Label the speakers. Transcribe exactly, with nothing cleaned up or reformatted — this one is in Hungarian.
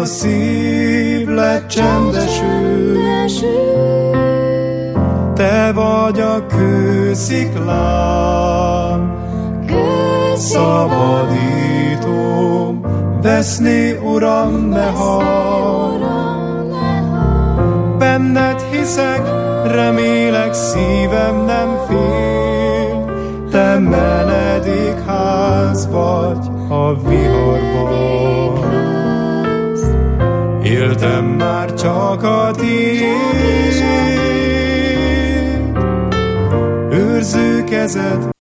Speaker 1: szív lecsendesül. Te vagy a kősziklám, szabadítóm, veszni, Uram, ne hagyd. Benned hiszek, remélek, szívem nem fél, te menedékház vagy a viharban. Éltem már csak a tiéd, őrző kezed